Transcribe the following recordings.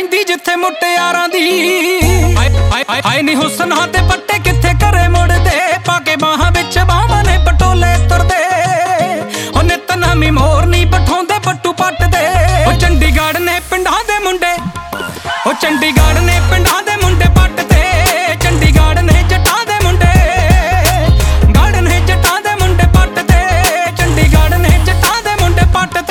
ਰਹਿੰਦੀ ਜਿੱਥੇ ਮੁਟਿਆਰਾਂ ਦੀ। ਹਾਏ ਨੀ ਹੁਸਨਾਂ ਤੇ ਪੱਟੇ ਕਿੱਥੇ ਘਰੇ ਮੁੜਦੇ, ਪਾ ਕੇ ਬਾਹਾਂ ਵਿੱਚ ਬਾਹਾਂ ਨੇ ਪਟੋਲੇ ਤੁਰਦੇ। ਉਹ ਨਿੱਤ ਨਵੀਂ ਮੋਰ ਨੀ ਬਿਠਾਉਂਦੇ ਪੱਟੂ ਪੱਟਦੇ। ਉਹ ਚੰਡੀਗੜ੍ਹ ਨੇ ਪਿੰਡਾਂ ਦੇ ਮੁੰਡੇ, ਉਹ ਚੰਡੀਗੜ੍ਹ ਨੇ ਪਿੰਡਾਂ ਦੇ ਮੁੰਡੇ ਪੱਟਦੇ। ਚੰਡੀਗੜ੍ਹ ਨੇ ਜੱਟਾਂ ਦੇ ਮੁੰਡੇ, ਗੜ੍ਹ ਨੇ ਜੱਟਾਂ ਦੇ ਮੁੰਡੇ ਪੱਟਦੇ। ਚੰਡੀਗੜ੍ਹ ਨੇ ਜੱਟਾਂ ਦੇ ਮੁੰਡੇ ਪੱਟਦੇ।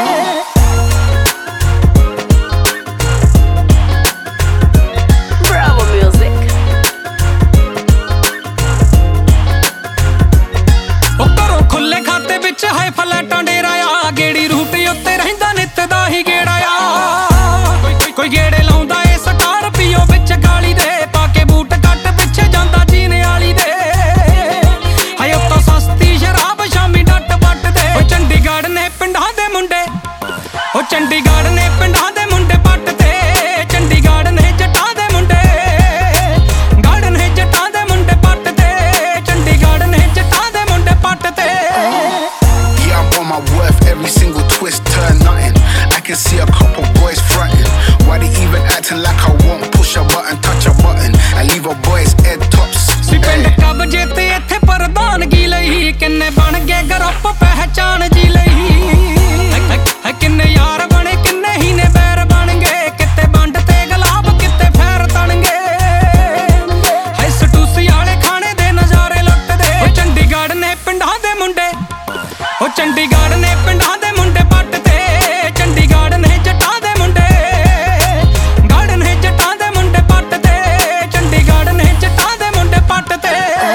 ਹਾਏ ਫਲੈਟਾਂ ਡੇਰਾ ਆ, ਗੇੜੀ ਰੂਟ ਉੱਤੇ ਰਹਿੰਦਾ ਨਿੱਤ ਦਾ ਹੀ ਗੇੜਾ ਆ। ਕੋਈ ਗੇੜੇ ਲਾਉਂਦਾ ਏ ਸਕਾਰਪੀਓ ਵਿੱਚ ਗਾਲੀ ਦੇ, ਪਾ ਕੇ ਬੂਟ ਕੱਟ ਪਿੱਛੇ ਜਾਂਦਾ ਜੀਨੇ ਵਾਲੀ ਦੇ। ਹਾਏ ਉੱਤੋਂ ਸਸਤੀ ਸ਼ਰਾਬ ਸ਼ਾਮੀ ਡੱਟ ਵੱਟਦੇ। ਉਹ ਚੰਡੀਗੜ੍ਹ ਨੇ ਪਿੰਡਾਂ ਦੇ ਮੁੰਡੇ, ਉਹ ਚੰਡੀਗੜ੍ਹ ਨੇ ਪਿੰਡਾਂ ਦੇ ਮੁੰਡੇ ਪੱਟਦੇ। ਚੰਡੀਗੜ੍ਹ ਨੇ ਜੱਟਾਂ ਦੇ ਮੁੰਡੇ, ਗੜ੍ਹ ਨੇ ਜੱਟਾਂ ਦੇ ਮੁੰਡੇ ਪੱਟਦੇ। ਚੰਡੀਗੜ੍ਹ ਨੇ ਜੱਟਾਂ ਦੇ ਮੁੰਡੇ ਪੱਟਦੇ। My worth, every single twist turn nothing. I can see a couple boys fronting. Why they even acting like I won't push a button, touch a button, and leave a boy's head tops? ਪਿੰਡ ਕਬਜੇ ਤੇ ਇੱਥੇ ਪ੍ਰਧਾਨਗੀ ਲਈ, ਕਿੰਨੇ ਬਣ ਗਏ group ਪਹਿਚਾਣ ਜੀ ਲਈ। ਕਿੰਨੇ ਯਾਰ ਬਣੇ ਕਿੰਨੇ ਹੀ ਨੇ ਬੈਰ ਬਣ ਗਏ, ਕਿਤੇ ਵੰਡ ਤੇ ਗੁਲਾਬ ਕਿਤੇ ਫੈਰ ਤਣਗੇ। ਹਾਏ ਸਟੂਸੀ ਵਾਲੇ ਖਾਣੇ ਦੇ ਨਜ਼ਾਰੇ ਲੁੱਟਦੇ। ਉਹ ਚੰਡੀਗੜ੍ਹ ਨੇ ਪਿੰਡਾਂ ਦੇ ਮੁੰਡੇ, ਉਹ ਚੰਡੀਗੜ੍ਹ ਨੇ ਪਿੰਡਾਂ ਦੇ ਮੁੰਡੇ ਪੱਟਦੇ। ਚੰਡੀਗੜ੍ਹ ਨੇ ਜੱਟਾਂ ਦੇ ਮੁੰਡੇ, ਗੜ੍ਹ ਨੇ ਜੱਟਾਂ ਦੇ ਮੁੰਡੇ ਪੱਟਦੇ। ਚੰਡੀਗੜ੍ਹ ਨੇ ਜੱਟਾਂ ਦੇ ਮੁੰਡੇ ਪੱਟਦੇ।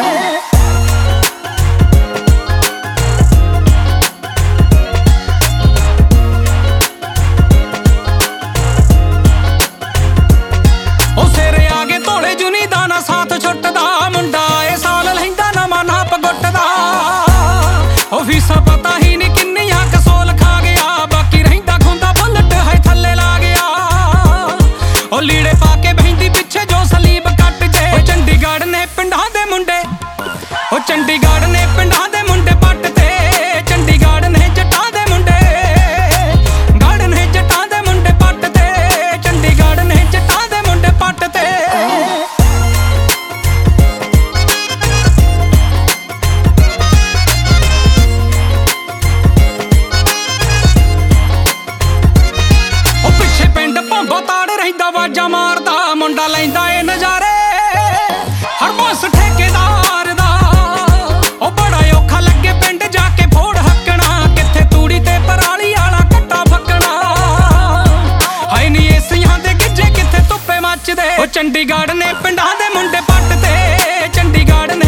ਉਹ ਸਿਰੇ ਆ ਗਏ ਧੋਲੇ ਜੁਨੀ ਦਾ ਨਾ ਸਾਥ ਛੁੱਟਦਾ, ਮੁੰਡਾ ਇਹ ਸਾਲ ਲੈਂਦਾ ਨਵਾਂ ਨਾਪ ਗੁੱਟਦਾ। ਉਹ ਫੀਸਾਂ ਪਤਾ ਹੀ ਨਹੀਂ ਕਿੰਨੀਆਂ ਕਸੋਲ ਖਾ ਗਿਆ, ਬਾਕੀ ਰਹਿੰਦਾ ਖੁੰਦਾ ਬੁਲਟ ਹੈ ਥੱਲੇ ਲਾ ਗਿਆ। ਉਹ ਲੀੜੇ ਪਾ ਕੇ ਬਹਿੰਦੀ ਪਿੱਛੇ ਜੋ ਸਲੀਬ ਕੱਟ ਜੇ। ਉਹ ਚੰਡੀਗੜ੍ਹ ਨੇ ਪਿੰਡਾਂ ਦੇ ਮੁੰਡੇ, ਉਹ ਚੰਡੀਗੜ੍ਹ ਨੇ ਪਿੰਡਾਂ ਦੇ ਮੁੰਡੇ ਪੱਟਦੇ। ਚੰਡੀਗੜ੍ਹ ਨੇ ਜੱਟਾਂ ਦੇ ਮੁੰਡੇ, ਗੜ੍ਹ ਨੇ ਜੱਟਾਂ ਦੇ ਮੁੰਡੇ ਪੱਟਦੇ। ਚੰਡੀਗੜ੍ਹ ਨੇ ਜੱਟਾਂ ਦੇ ਮੁੰਡੇ ਪੱਟਦੇ। ਭੰਬਾ ਤਾੜ ਰਹਿੰਦਾ ਵਾਜਾ ਮਾਰਦਾ, ਮੁੰਡਾ ਲੈਂਦਾ ਏ ਨਜ਼ਾਰੇ ਹਰ ਬਸ ਠੇਕੇਦਾਰ ਦਾ। ਉਹ ਬੜਾ ਔਖਾ ਲੱਗੇ ਪਿੰਡ ਜਾ ਕੇ ਫੋੜ ਹੱਕਣਾ, ਕਿੱਥੇ ਤੂੜੀ ਤੇ ਪਰਾਲੀ ਵਾਲਾ ਕੱਟਾ ਫੱਕਣਾ। ਹਾਏ ਨੀ ਏਸੀਆਂ ਦੇ ਗਿੱਜੇ ਕਿੱਥੇ ਧੁੱਪੇ ਮੱਚਦੇ। ਉਹ ਚੰਡੀਗੜ੍ਹ ਨੇ ਪਿੰਡਾਂ ਦੇ ਮੁੰਡੇ ਪੱਟਦੇ। ਚੰਡੀਗੜ੍ਹ ਨੇ